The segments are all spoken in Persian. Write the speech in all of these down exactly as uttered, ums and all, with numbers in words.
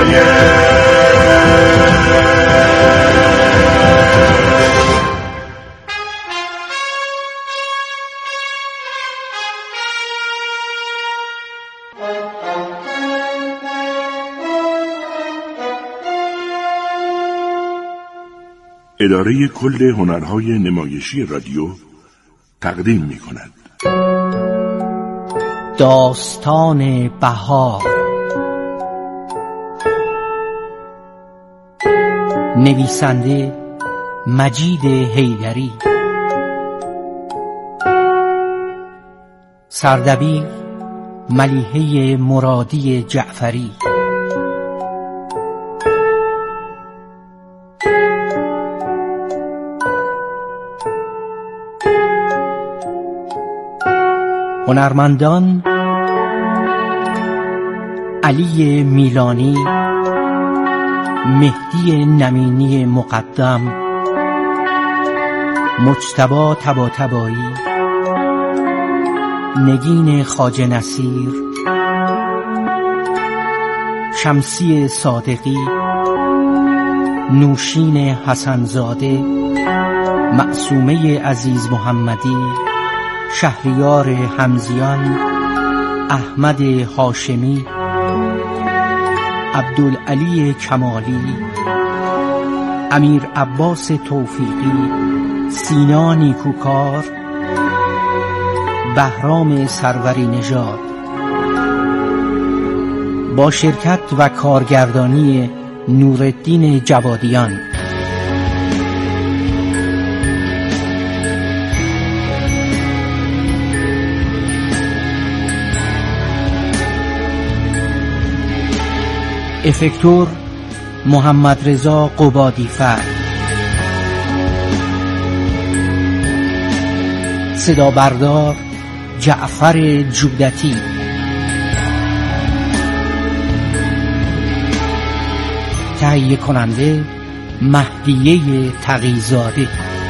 اداره کل هنرهای نمایشی رادیو تقدیم می کند داستان بهار، نویسنده مجید حیدری، سردبیر ملیحه مرادی جعفری، هنرمندان علی میلانی، مهدی نمینی مقدم، مجتبی طباطبایی، نگین خواجه نصیر، شمسی صادقی، نوشین حسنزاده، معصومه عزیز محمدی، شهریار حمزیان، احمد هاشمی، عبدالعلی کمالی، امیر عباس توفیقی، سینا نیکوکار، بهرام سروری نژاد، با شرکت و کارگردانی نورالدین جوادیان. افکتور محمد رضا قبادی‌فر، صدا بردار جعفر جودتی، تهیه کننده مهدیه تقی‌زاده.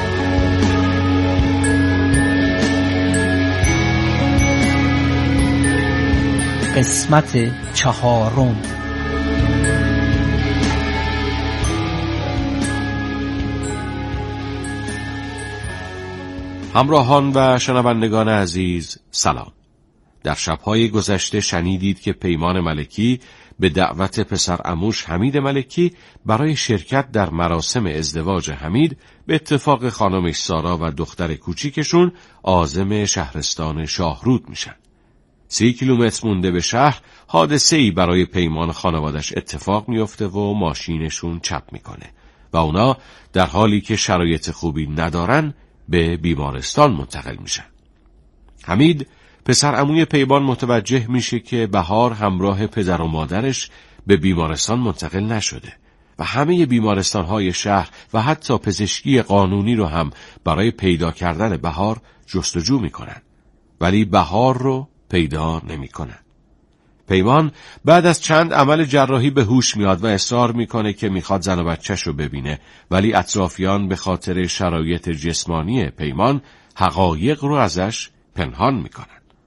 قسمت چهارم. همراهان و شنوندگان عزیز سلام. در شب‌های گذشته شنیدید که پیمان ملکی به دعوت پسر عموش حمید ملکی برای شرکت در مراسم ازدواج حمید به اتفاق خانمش سارا و دختر کوچیکشون عازم شهرستان شاهرود میشن. سی کیلومتر مونده به شهر حادثه‌ای برای پیمان خانوادش اتفاق میفته و ماشینشون چپ میکنه و اونا در حالی که شرایط خوبی ندارن به بیمارستان منتقل میشن. حمید پسر عموی پیمان متوجه میشه که بهار همراه پدر و مادرش به بیمارستان منتقل نشده و همه بیمارستان‌های شهر و حتی پزشکی قانونی رو هم برای پیدا کردن بهار جستجو میکنن، ولی بهار رو پیدا نمیکنن. پیمان بعد از چند عمل جراحی به هوش میاد و اصرار میکنه که میخواد زن و بچه‌ش رو ببینه، ولی اطرافیان به خاطر شرایط جسمانی پیمان حقایق رو ازش پنهان میکنن.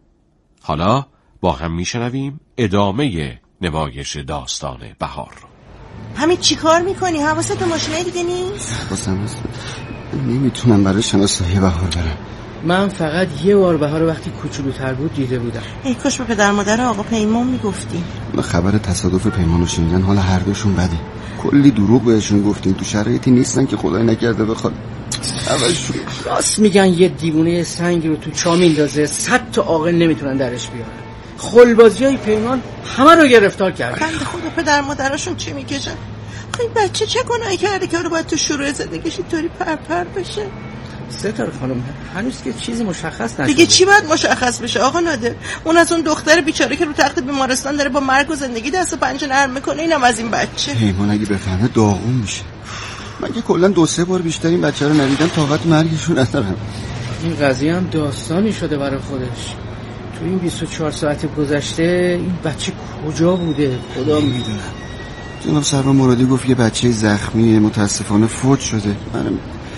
حالا با هم میشنویم ادامه نمایش داستان بهار رو. همین چی کار میکنی؟ حواست به ماشینای دیگه نیست؟ حواسم هست. نمیتونم برای شناسایی بهار برم. من فقط یه بار بهار وقتی کوچولوتر بود دیده بودم. ای کاش به پدر مادر آقا پیمان میگفتی. خبر تصادف پیمانو شنیدن حال هر دوشون بده. کلی دروغ بهشون گفتیم، تو شرایطی نیستن که خدای نکرده بخواد عوضشون. راست میگن یه دیوونه سنگ رو تو چا میندازه صد تا عاقل نمیتونن درش بیارن. خلبازیای پیمان همه رو گرفتار کردن. بنده خدا پدر مادرشون چی میکشن؟ خب این بچه چه گناهی کرده که رو باید تو شروع زندگیش اینطوری پرپر بشه؟ ستاره خانم هنوز که چیزی مشخص نشده. دیگه چی باید مشخص بشه آقا نادر؟ اون از اون دختر بیچاره که رو تخت بیمارستان داره با مرگ و زندگی دست و پنجه نرم میکنه، اینم از این بچه. پیمان اگه بفهمه داغون میشه. من که کلا دو سه بار بیشتر این بچه رو ندیدم، طاقت مرگشو ندارم. این قضیه هم داستانی شده برای خودش. تو این بیست و چهار ساعت گذشته این بچه کجا بوده خدا میدونه. جناب سرور مرادی گفت یه بچه زخمی متاسفانه فوت شده. منم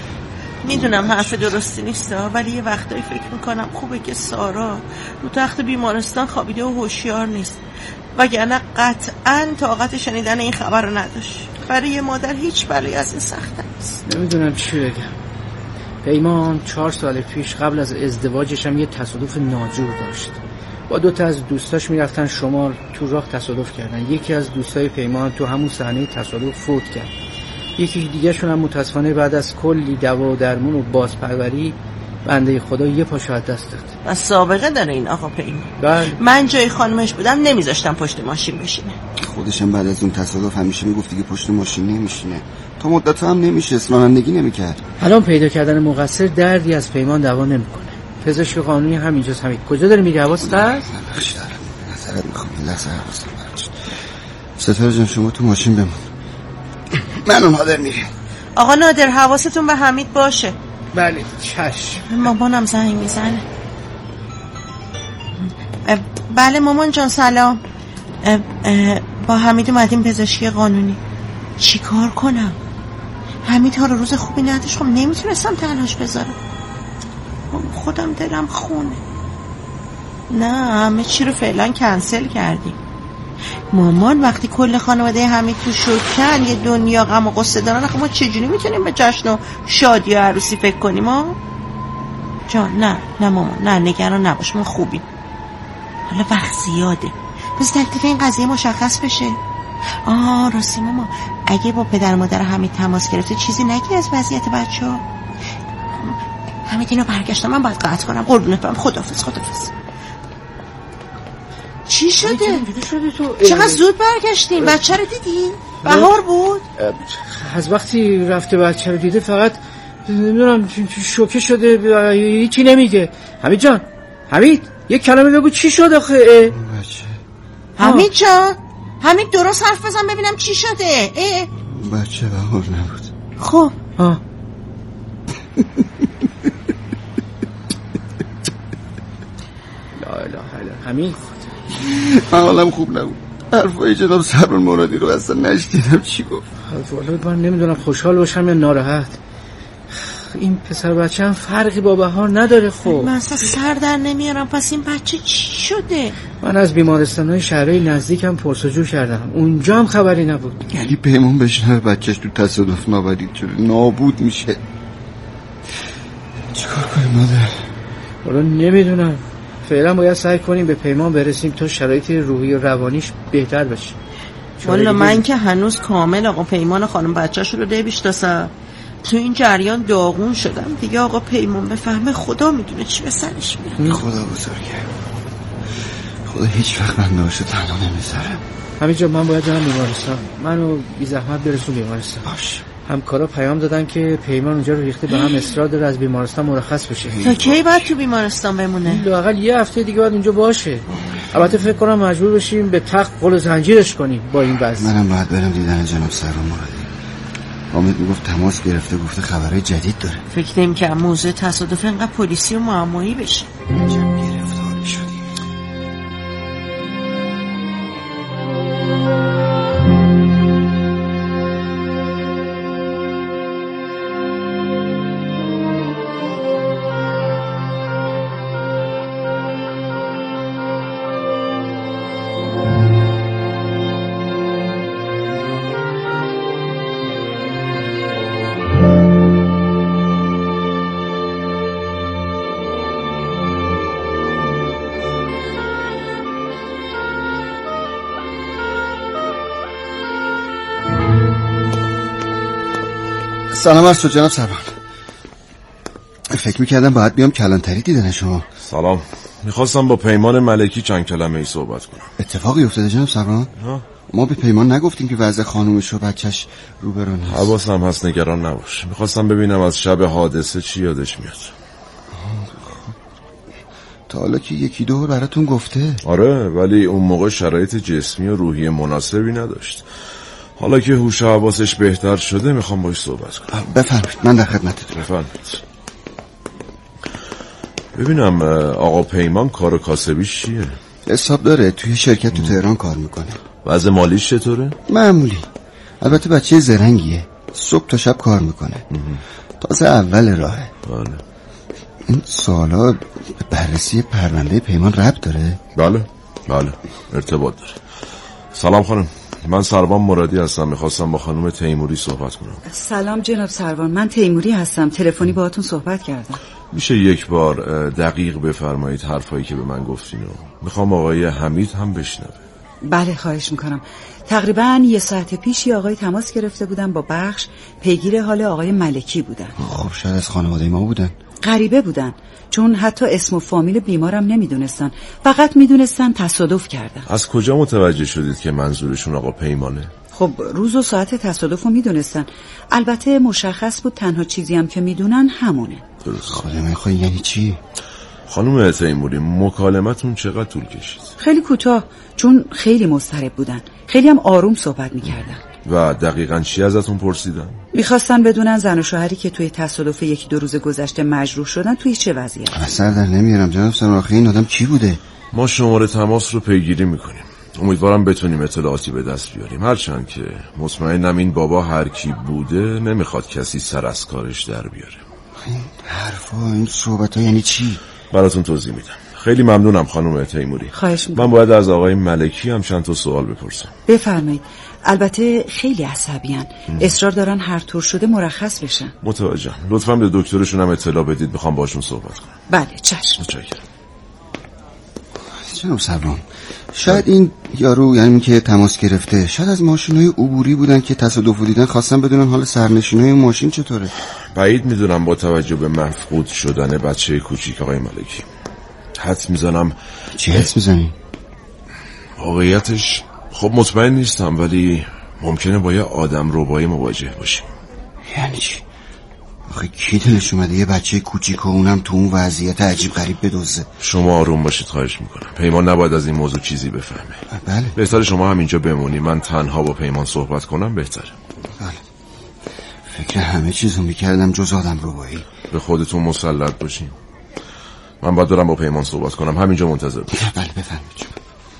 میدونم حرف درستی نیست، ولی یه وقتایی فکر میکنم خوبه که سارا رو تخت بیمارستان خوابیده و هوشیار نیست. وگرنه قطعاً طاقت شنیدن این خبر رو نداشت. برای یه مادر هیچ بلایی از این سخت نیست. نمیدونم چی بگم. پیمان چهار سال پیش قبل از ازدواجش هم یه تصادف ناجور داشت. با دو تا از دوستاش میرفتن شمال، تو راه تصادف کردن. یکی از دوستای پیمان تو همون صحنه تصادف فوت کرد. یکی دیگه شون هم متاسفانه بعد از کلی دوا و درمون و بازپروری بنده خدا یه پاشو از دست داد. و سابقه داره این آقا پیمان. بله. من جای خانمش بودم نمیذاشتم پشت ماشین بشینه. خودشم بعد از اون تصادف همیشه میگفت دیگه پشت ماشین نمیشینه. تا مدت هم نمیشه، رانندگی نمیکرد. الان پیدا کردن مقصر دردی از پیمان دوا نمیکنه. پزشک قانونی همینجاست. همین کجا داره میری؟ حواست هست؟ بخش دارم. نظرت میخوام یه لحظه حواسم برش. ستاره جان شما تو ماشین بمون. من و نادر میریم. آقا نادر حواستون به حمید باشه. بله چشم. مامانم زنگ میزنه. بله مامان جان سلام. اه اه با حمید اومدیم پزشکی قانونی. چی کار کنم؟ حمید ها رو روز خوبی نداشت. خب نمیتونستم تنهاش بذارم. خودم دلم خونه. نه همه چی رو فعلا کنسل کردیم. مامان وقتی کل خانواده حمید تو شوکن یه دنیا غم و غصه دارن، خب ما چجوری میتونیم به جشن و شادی و عروسی فکر کنیم ها؟ جان نه نه مامان نه نگران نباش، ما خوبیم. حالا وقت زیاده، بس تکلیف این قضیه مشخص بشه. آه راستی ماما اگه با پدر مادر حمید تماس گرفته چیزی نگی از وضعیت بچه ها. حمید اینو برگشتم من باید قطع کنم. قربونت برم. خداحافظ خداحافظ. چی شده؟ چقدر زود برگشتیم؟ بچه رو دیدی؟ بهار بود؟ از وقتی رفته بچه رو دیده فقط نمیدونم شوکه شده، هیچی نمیگه. حمید جان حمید یک کلمه بگو چی شد آخه؟ بچه حمید جان حمید درست حرف بزن ببینم چی شده. اه؟ بچه بهار نبود. خب ها لا اله الا حمید حالم خوب نبود. حرفای جناب سرور مرادی رو اصلا نشنیدم چی گفت. والا من نمیدونم خوشحال باشم یا ناراحت. این پسر بچه هم فرقی با بهار نداره. خب من اصلا سر در نمیارم. پس این بچه چی شده؟ من از بیمارستان‌های شهرهای نزدیکم پرسجو کردم، اونجا هم خبری نبود. یعنی پیمان بشنوه بچهش تو تصادف نابدید شده نابود میشه. چیکار کنیم مادر؟ والا نمیدونم. فعلا باید سعی کنیم به پیمان برسیم تا شرایط روحی و روانیش بهتر بشه. والا من که هنوز کامل آقا پیمان خانم بچه‌ش رو نمیشناسم. تو این جریان داغون شدم دیگه. آقا پیمان بفهمه خدا میدونه چی به سرش میاد. خدا بزرگه. خدا هیچ وقت من نوشه تنها نمیذاره. همینجا من باید برم بیمارستان. منو بی زحمت برسون بیمارستان. باش. همکارا پیام دادن که پیمان اونجا رو ریخته به هم اصرار داره از بیمارستان مرخص بشه. تا کی باید تو بیمارستان بمونه؟ لااقل یه هفته دیگه باید اونجا باشه. البته فکر کنم مجبور بشیم به تخت قل زنجیرش کنیم با این وضع. منم باید برم دیدن جناب سرور مرادی. حامد میگفت تماس گرفته، گفته خبرهای جدید داره. فکر نمی‌کنم موضوع تصادف انقدر پلیسی و معمایی بشه. عجب گرفتاری شدیم. سلام از تو جناب سروان. فکر میکردم باید بیام کلانتری دیدن شما. سلام. میخواستم با پیمان ملکی چند کلمه ای صحبت کنم. اتفاقی افتاده جناب سروان؟ ما به پیمان نگفتیم که وضع خانومش و بچهش روبرو نیست. حواسم هست نگران نباش. میخواستم ببینم از شب حادثه چی یادش میاد. تا حالا که یکی دو براتون گفته. آره ولی اون موقع شرایط جسمی و روحی مناسبی نداشت. حالا که هوش و حواسش بهتر شده میخوام باش صحبت کنم. بفرمایید من در خدمتتونم. بفرمایید. ببینم آقا پیمان کار و کاسبیش چیه؟ حساب داره توی شرکت تو تهران کار میکنه. وضع مالیش چطوره؟ معمولی. البته بچه زرنگیه، صبح تا شب کار میکنه. تازه اول راهه. بله. این سالا به بررسی پرونده پیمان ربط داره؟ بله بله ارتباط داره. سلام خانم، من سروان مرادی هستم. میخواستم با خانم تیموری صحبت کنم. سلام جناب سروان، من تیموری هستم. تلفنی باهاتون صحبت کردم. میشه یک بار دقیق بفرمایید حرفایی که به من گفتین و میخوام آقای حمید هم بشنوه. بله خواهش میکنم. تقریبا یه ساعت پیش یه آقای تماس گرفته بودن با بخش، پیگیر حال آقای ملکی بودن. خب شاید از خانواده ما بودن. غریبه بودن، چون حتی اسم و فامیل بیمارم نمیدونستن، فقط میدونستن تصادف کردن. از کجا متوجه شدید که منظورشون آقا پیمانه؟ خب روز و ساعت تصادف رو میدونستن. البته مشخص بود تنها چیزی هم که میدونن همونه. درست. خانم خواهی یعنی چی؟ خانم تیموری، مکالمتون چقدر طول کشید؟ خیلی کوتاه، چون خیلی مضطرب بودن، خیلی هم آروم صحبت میکردن. و دقیقاً چی ازتون پرسیدن؟ میخواستن بدونن زن و شوهری که توی تصادف یکی دو روز گذشته مجروح شدن توی چه وضعیتی. اصلا در نمیارم جناب سروان، آخه این آدم کی بوده؟ ما شماره تماس رو پیگیری میکنیم. امیدوارم بتونیم اطلاعاتی به دست بیاریم، هرچند که مطمئنم این بابا هر کی بوده نمیخواد کسی سر از کارش در بیاره. این حرفا، این صحبت ها یعنی چی؟ براتون توضیح میدم. خیلی ممنونم خانم تیموری. خواهش میکنم. من باید از آقای ملکی هم چند تا سوال بپرسم. بفرمایید. البته خیلی عصبیان، اصرار دارن هر طور شده مرخص بشن. متوجهم. لطفاً به دکترشون هم اطلاع بدید، میخوام باشون صحبت کنم. بله چشم. متشکرم. جناب سروان، شاید این یارو، یعنی که تماس گرفته، شاید از ماشینای عبوری بودن که تصادف دیدن، خواستن بدونن حال سرنشینای ماشین چطوره. بعید میدونم با توجه به مفقود شدن بچه کوچیک آقای ملکی. حدس میزنم. چی حدس میزنی؟ واقعیتش خب مطمئن نیستم، ولی ممکنه با یه آدم ربایی مواجه باشیم. یعنی چی؟ آخه کی دلش اومده یه بچه کوچیک و اونم تو اون وضعیت عجیب غریب بدوزه؟ شما آروم باشید خواهش میکنم. پیمان نباید از این موضوع چیزی بفهمه. بله. بهتره شما همینجا بمونی، من تنها با پیمان صحبت کنم بهتره. بله. فکر همه چیزو میکردم جز آدم ربایی. به خودتون مسلط باشین. من باید دارم با پیمان صحبت کنم، همینجا منتظر باشید. بله بفرمایید.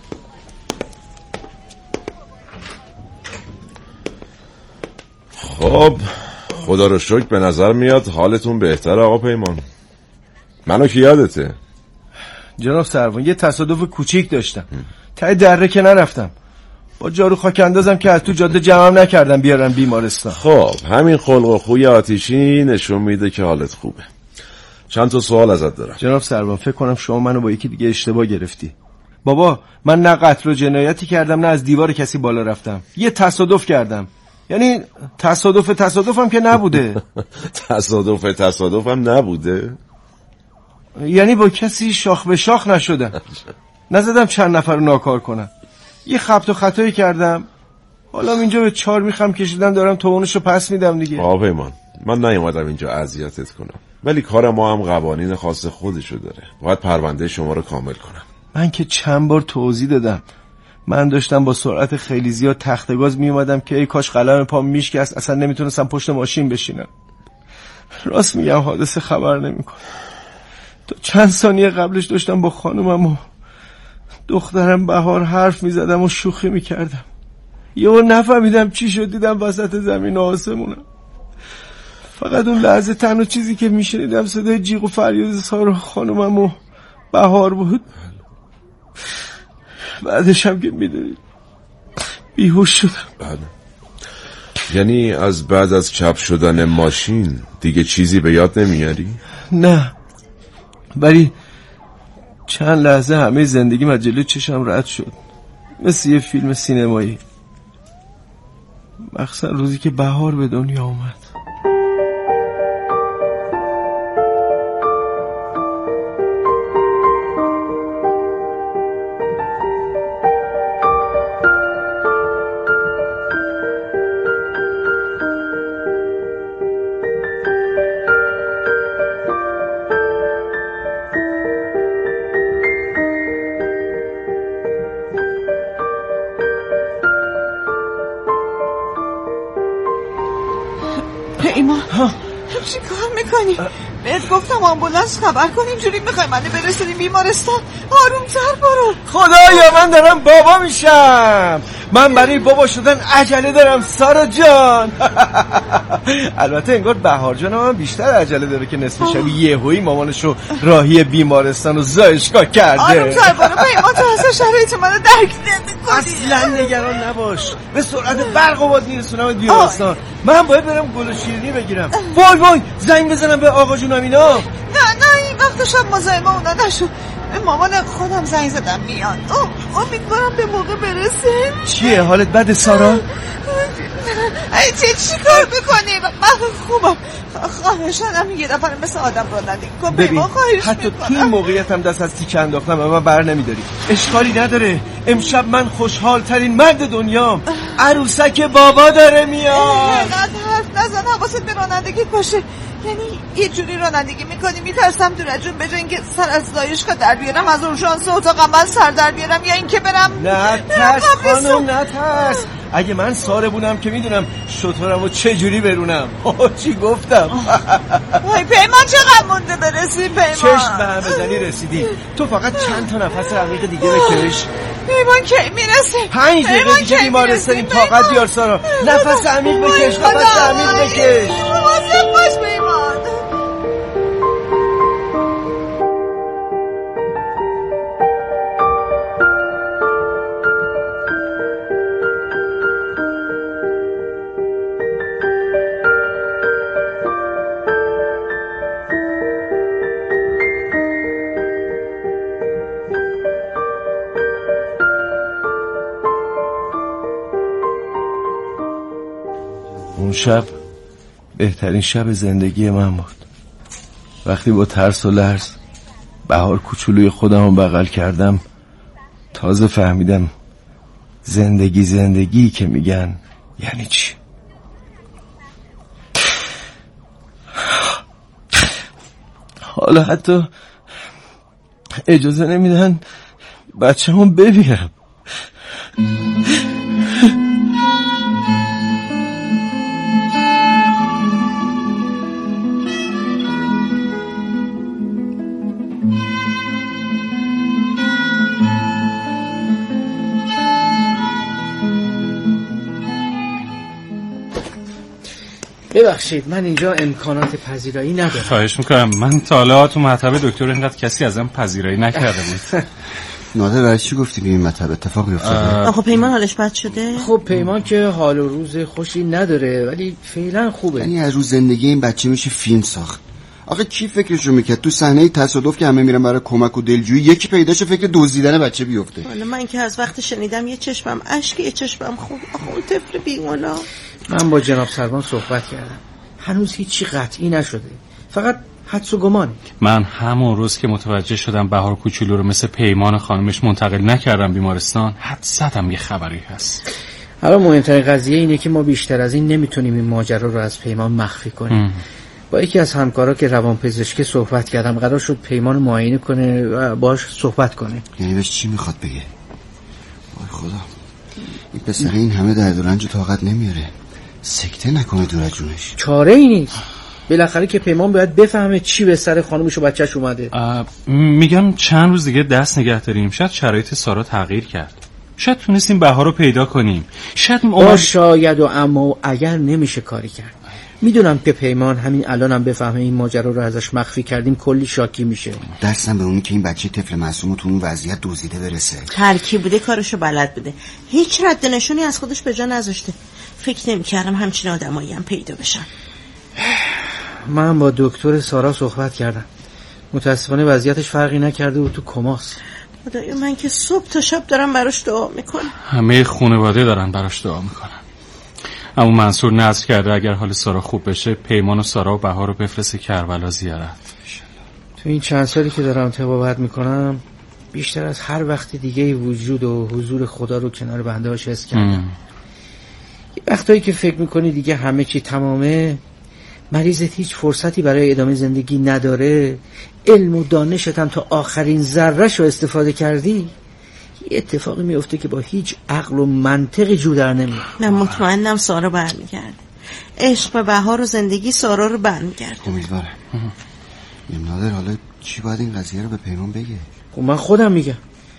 خب خدا رو شکر به نظر میاد حالتون بهتره آقا پیمان. منو کی یادته؟ جناب سروان، یه تصادف کوچیک داشتم، ته دره که نرفتم، با جارو خاک اندازم که از تو جاده جمعم نکردم بیارن بیمارستان. خب همین خلق و خوی آتیشی نشون میده که حالت خوبه. چند تا سوال ازت دارم. جناب سروان، فکر کنم شما منو با یکی دیگه اشتباه گرفتی. بابا من نه قتل و جنایتی کردم، نه از دیوار کسی بالا رفتم، یه تصادف کردم. یعنی تصادف تصادفم که نبوده. تصادف تصادفم نبوده؟ یعنی با کسی شاخ به شاخ نشدم، نزدم چند نفر رو ناکار کنم، یه خبط و خطایی کردم، حالا اینجا به چهار میخم کشیدم، دارم توانشو پس میدم دیگه. آقا پیمان، من نیومدم اینجا اذیتت کنم، ولی کار ما هم قوانین خاص خودشو داره. باید پرونده شما رو کامل کنم. من که چند بار توضیح دادم، من داشتم با سرعت خیلی زیاد تخت گاز می اومدم که ای کاش قلم پام میشکست، اصلا نمیتونستم پشت ماشین بشینم. راست میگم حادثه خبر نمیکنه. تا چند ثانیه قبلش داشتم با خانومم و دخترم بهار حرف میزدم و شوخی میکردم، یهو نفهمیدم چی شد، دیدم وسط زمین و آسمونم. فقط اون لحظه تنها چیزی که میشنیدم صدای جیغ و فریاد سارا خانومم و بهار بود. بعدش هم که میدونید بیهوش شدم. بله. یعنی از بعد از چپ شدن ماشین دیگه چیزی به یاد نمیاری؟ نه، ولی چند لحظه همه زندگیم از جلوی چشم رد شد، مثل یه فیلم سینمایی، مخصوصا روزی که بهار به دنیا اومد. پیمان چی کار میکنی؟ بهت گفتم آمبولانس خبر کن، اینجوری میخوای منو برسونی بیمارستان؟ آرومتر برو. خدایا من دارم بابا میشم، من برای بابا شدن عجله دارم سارا جان. البته انگار بهار جان من بیشتر عجله داره که نصف شب یهویی مامانشو راهی بیمارستان و زایشگاه کرده. آروم سر برو پیمان، تو اصلا شرایط منو درک نمی‌کنی. اصلا نگران نباش، به سرعت برق و باد میرسونم بیمارستان. من باید برم گل و شیرینی بگیرم. وای وای زنگ بزنم به آقا جون امینا. نه نه این وقت شب مزاحم اونا نشو. مامان خودم زنگ زدم میاد. امیدوارم به موقع برسه. چیه حالت بده سارا؟ ای چه چی کار میکنی؟ من خوبم. خواهشانم یه دفعه مثل آدم رانندگی کن. ببین حتی تو این موقعیت هم دست از تیکه انداختم اما بر نمیداری. اشکالی نداره، امشب من خوشحال ترین مرد دنیام. عروسک بابا داره میاد. حرف نزن، حواست به رانندگی باشه. یعنی یه جوری رانندگی میکنی میترسم دور جون به جای اینکه سر از زایشگاه در بیارم از اورژانس اتاقم من سر در بیارم یا اینکه برم. نه ترس خانم نه ترس. اگه من ساره بودم که میدونم شطورمو چه جوری برونم. اوه چی گفتم. وای پیمان چقدر مونده برسی پیمان. چشم به هم بزنی رسیدی. تو فقط چند تا نفس عمیق دیگه بکش. پیمان کی میرسی؟ پنج دقیقه دیگه بیمارستانیم. طاقت بیار سارا. نفس عمیق بکش، نفس عمیق بکش. مواظب باش پیمان. اون شب بهترین شب زندگی من بود. وقتی با ترس و لرز بهار کوچولوی خودم رو بغل کردم تازه فهمیدم زندگی زندگی که میگن یعنی چی. حالا حتی اجازه نمیدن بچه هم ببینم. ببخشید من اینجا امکانات پذیرایی ندارم. خواهش میکنم. من تا حالا تو مطب دکتر اینقدر کسی ازم پذیرایی نکرده بود. نادر برای چی گفتی به این مطب اتفاقی افتاده؟ آخه پیمان حالش بد شده؟ خب پیمان که حال و روز خوشی نداره ولی فعلا خوبه. یعنی از روز زندگی این بچه میشه فیلم ساخت. آخه کی فکرشو میکرد تو صحنه تصادف که همه میرن برای کمک و دلجویی یکی پیداشه فکر دزدیدن بچه بیفته؟ حالا من که از وقت شنیدم یه چشمم اشک یه چشمم خوب. آخه اون طفل بیگناه. من با جناب سروان صحبت کردم. هنوز هیچی قطعی نشده. فقط حدس و گمان. من همون روز که متوجه شدم بهار کوچولو رو مثل پیمان خانمش منتقل نکردم بیمارستان حدس زدم یه خبری هست. حالا مهمترین قضیه اینه که ما بیشتر از این نمیتونیم این ماجرا رو از پیمان مخفی کنیم. ام. با یکی از همکارا که روانپزشکی صحبت کردم قرار شد پیمان معاینه کنه و باهاش صحبت کنه. یعنی بهش چی میخواد بگه؟ وای خدا این پسر این همه درد و رنج و طاقت نمیاره. سکته نکنه دور از جونش. چاره ای نیست. بالاخره که پیمان باید بفهمه چی به سر خانمش و بچهش اومده. میگم چند روز دیگه دست نگه داریم. شاید شرایط سارا تغییر کرد. شاید تونستیم بهار رو پیدا کنیم. شاید با شاید و اما و اگر نمیشه کاری کرد. میدونم که پیمان همین الانم هم بفهمه این ماجرا رو ازش مخفی کردیم کلی شاکی میشه. دستم به اونی که این بچه طفل معصوم تو اون وضعیت دزدیده برسه. هر کی بوده کارشو بلد بوده. هیچ رد نشونی از خودش به جا نذاشته. فکر نمی‌کردم همچین آدمایی هم پیدا بشن. من با دکتر سارا صحبت کردم. متاسفانه وضعیتش فرقی نکرده و تو کماست. خدایا من که صبح تا شب دارم براش دعا میکنم. همه خانواده دارن براش دعا میکنن. اما منصور نذر کرده اگر حال سارا خوب بشه پیمان و سارا و بهار رو بفرسته کربلا زیارت. تو این چند سالی که دارم طبابت میکنم بیشتر از هر وقت دیگه وجود و حضور خدا رو کنار بنده هاش حس کردم. یه وقتایی که فکر میکنی دیگه همه چی تمامه، مریضت هیچ فرصتی برای ادامه زندگی نداره، علم و دانشت هم تا آخرین ذره‌شو استفاده کردی، یه اتفاقی میفته که با هیچ عقل و منطقی جو در نمیاد. من مطمئنم سارا برمیگرده. عشق به بهار و زندگی سارا رو برمیگرده. امیدوارم. نادر حالا چی باید این قضیه رو به پیمان بگه؟ خب من خودم میگم.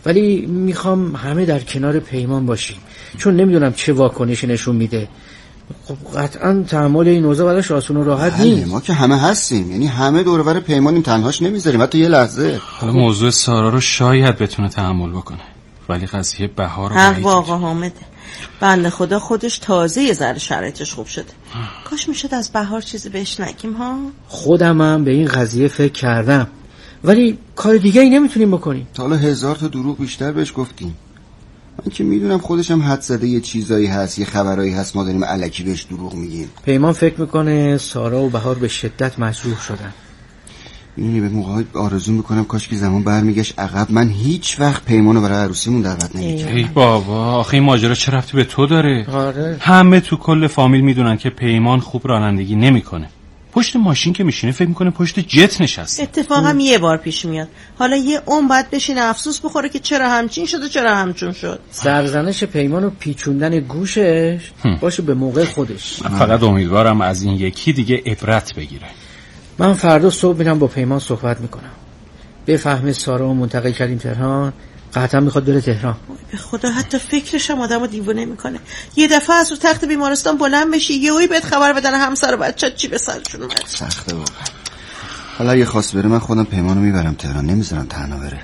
ولی میخوام همه در کنار پیمان باشیم، چون نمیدونم چه واکنشی نشون میده. خب قطعا تحمل این اوضاع براش آسون و راحت نیست. ما که همه هستیم، یعنی همه دور و بر پیمانیم، تنهاش نمیذاریم حتی یه لحظه. حالا موضوع سارا رو شاید بتونه تحمل بکنه، ولی قضیه بهار رو حق آقا حامده. بنده خدا خودش تازه یه ذره شرایطش خوب شده. کاش میشد از بهار چیزی بهش نگیم ها. خودم هم به این قضیه فکر کردم، ولی کار دیگه ای نمیتونیم بکنیم. تا حالا هزار تا دروغ بیشتر بهش گفتیم. من که میدونم خودش هم حد زده یه چیزایی هست، یه خبرایی هست، ما داریم الکی بهش دروغ میگیم. پیمان فکر میکنه سارا و بهار به شدت مجروح شدن. میدونی به موقع آرزو میکنم کاش که زمان برمیگشت عقب، من هیچ وقت پیمانو برای عروسیمون دعوت نمیکردم. ای بابا آخه این ماجرا چه ربطی به تو داره؟ آره. همه تو کل فامیل میدونن که پیمان خوب رانندگی نمیکنه. پشت ماشین که میشینه فکر میکنه پشت جت نشسته. اتفاقا یه بار پیش میاد. حالا یه اون باید بشینه افسوس بخوره که چرا همچین شد و چرا همچون شد. سرزنش پیمان و پیچوندن گوشش باشه به موقع خودش. من فقط امیدوارم از این یکی دیگه عبرت بگیره. من فردا صبح میرم با پیمان صحبت میکنم. بفهمه سارا رو منتقل کردیم تهران، قطعا میخواد بره تهران. به خدا حتی فکرش هم آدمو دیوونه میکنه. یه دفعه از رو تخت بیمارستان بلند بشی، یهویی بهت خبر بدن همسر و بچه چی به سرشون اومد. سخته واقعا. حالا اگه خواست بره من خودم پیمانو میبرم تهران، نمیذارم تنها بره.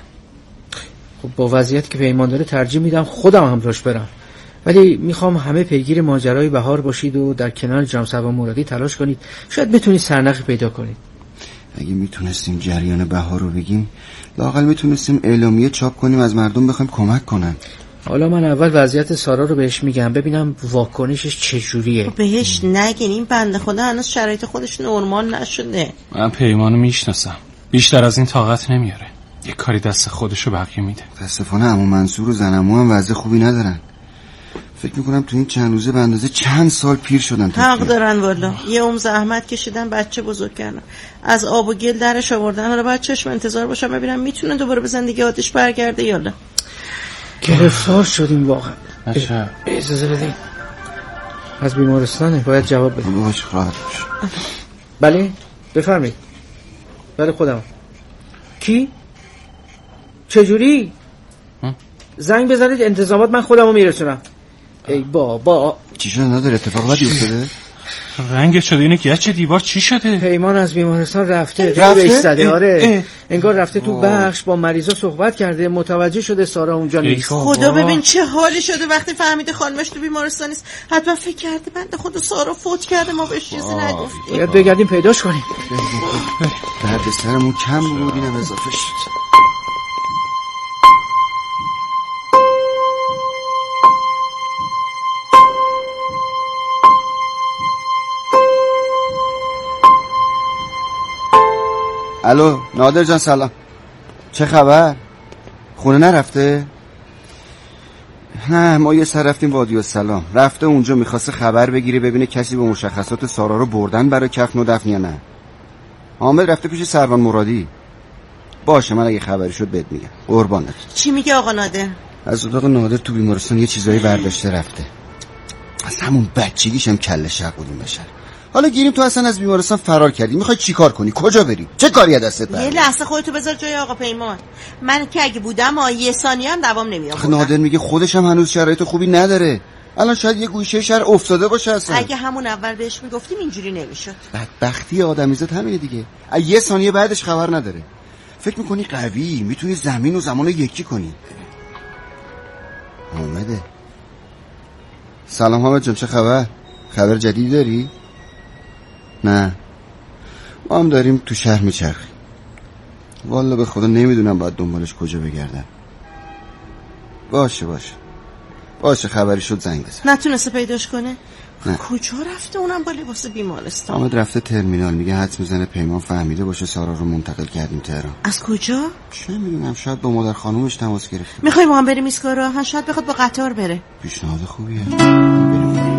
خب با وضعیتی که پیمان داره ترجیح میدم خودم همراهش برم، ولی میخوام همه پیگیر ماجرای بهار باشید و در کنار جمسوا مرادی تلاش کنید، شاید بتونید سرنخی پیدا کنید. اگه میتونستیم جریان بهار رو بگیم، لااقل میتونستیم اعلامیه چاپ کنیم از مردم بخوایم کمک کنن. حالا من اول وضعیت سارا رو بهش میگم ببینم واکنشش چجوریه. بهش نگین، این بنده خدا هنوز شرایط خودش نرمال نشده. من پیمانو میشناسم، بیشتر از این طاقت نمیاره. یه کاری دست خودشو بقیه میده. متاسفانه عمو منصور و زنمو هم وضع خوبی ندارن. فکر میکنم تو این چند روزه به اندازه چند سال پیر شدن. حق دارن والا، یه عمر زحمت کشیدن بچه بزرگ کردن، از آب و گل درش آوردن. حالا باید چشم انتظار باشم ببینم میتونن دوباره به زندگی عادیش برگرده یا نه. گرفتار شدیم واقعا. اجازه بدین، از بیمارستانه باید جواب بدیم. باش خواهد باش. بله بفرمایید. بله خودم. کی؟ چجوری؟ زنگ بزنید انتظامات، من خودمو میرسونم. ای بابا چی شده؟ نداره اتفاق بدی افتاده؟ رنگ شده اینه که چه دیوار چی شده؟ پیمان از بیمارستان رفته رفته؟ زده. آره انگار رفته تو بخش با مریضا صحبت کرده، متوجه شده سارا اونجا نیست. خدا ببین چه حالی شده وقتی فهمیده خانمش تو بیمارستان نیست. حتما فکر کرده بنده خدا سارا فوت کرده، ما بهش چیزی نگفتیم. باید بگردیم پیداش کنیم. درد سرمون کم بود اینم اضافه شد. الو نادر جان سلام، چه خبر؟ خونه نرفته؟ نه ما یه سر رفتیم وادی السلام، رفته اونجا میخواسته خبر بگیره ببینه کسی به مشخصات سارا رو بردن برای کفن و دفن یا نه. حامد رفته پیش سروان مرادی. باشه من اگه خبری شد بهت میگم. قربانت. چی میگه آقا نادر؟ از اتاق نادر تو بیمارستان یه چیزایی برداشته رفته، از همون بچگیش هم کله شق بودیم بشر. حالا گیریم تو اصلا از بیمارستان فرار کردی، میخوای چیکار کنی؟ کجا بری؟ چه کاری از دستت برمیاد؟ یه لحظه خودتو بذار جای آقا پیمان. من که اگه بودم یه ثانیه هم دوام نمیآوردم. نادر میگه خودش هم هنوز شرایط خوبی نداره، الان شاید یه گوشه شهر افتاده باشه اصلا. اگه همون اول بهش میگفتیم اینجوری نمیشد. بدبختی آدمیزاد همینه دیگه، یه ثانیه بعدش خبر نداره. فکر میکنی قوی میتونی زمین و زمان رو یکی کنی؟ حامده سلام. حامد جان چه خبر؟ خبر جدیدی داری؟ نه ما هم داریم تو شهر میچرخیم، والا به خدا نمیدونم باید دنبالش کجا بگردم. باشه باشه باشه خبری شد زنگ بزن. نتونسته پیداش کنه؟ نه. کجا رفته اونم با لباس بیمارستان؟ حامد رفته ترمینال، میگه حدس میزنه پیمان فهمیده باشه سارا رو منتقل کردیم تهران. از کجا؟ چه میدونم، شاید با مادر خانومش تماس گرفته. میخوای ما هم بریم ایستگاه راهن؟ شاید بخواد با قطار بره. پیشنهاد خوبیه، بریم.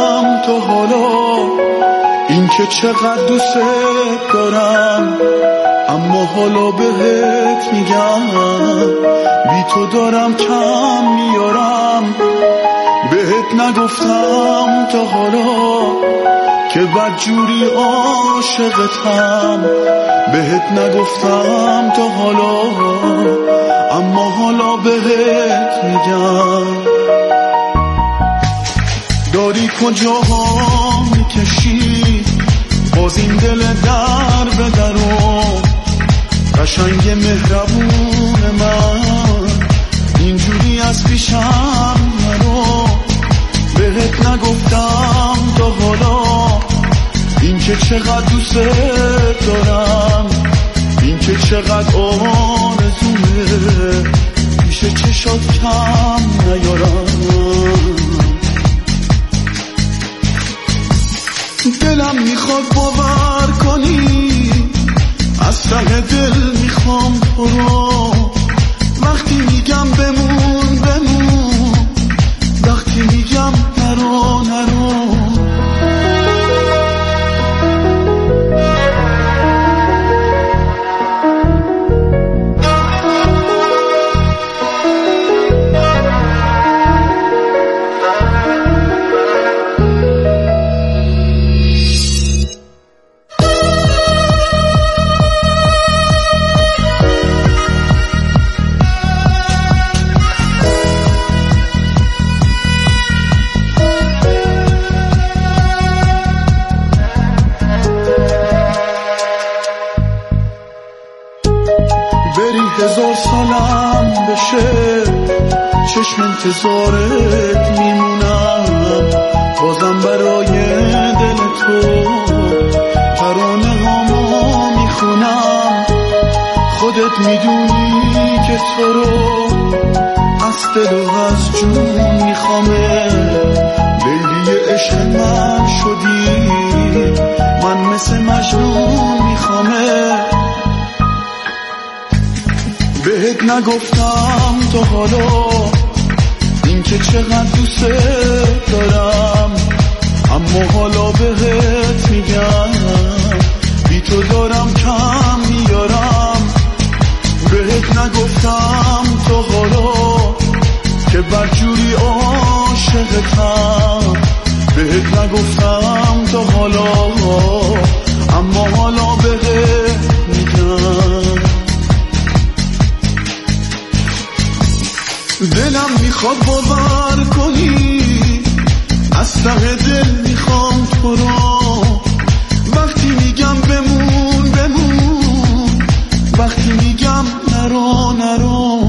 نگفتم تا حالا این که چقدر دوست دارم، اما حالا بهت میگم بی تو دارم کم میارم. بهت نگفتم تا حالا که بدجوری عاشقتم، بهت نگفتم تا حالا اما حالا بهت میگم. داری کجاها میکشی باز این دل در به درون، قشنگ مهربون من اینجوری از پیشم نرو. بهت نگفتم تا حالا این که چقدر دوست دارم، این که چقدر آرزومه پیش چشات کم نیارم. دلم میخواد باور کنی از ته دل میخوام تو رو، وقتی میگم بمون بمون، وقتی میگم نرو نرو. هزار سالم بشه چشم انتظارت میمونم، بازم برای دل تو ترانه هامو میخونم. خودت میدونی که تو رو از دل و از جون میخوامه، لیلی عشق من شدی من مثل مجنون میخوامه. بهت نگفتم تا حالا این که چقدر دوست دارم، اما حالا بهت میگم بی تو دارم کم میارم. بهت نگفتم تا حالا که بدجوری عاشقتم، بهت نگفتم تا حالا اما حالا بهت میگم. دلم میخواد باور کنی از ته دل میخوام تو رو، وقتی میگم بمون بمون، وقتی میگم نرو نرو.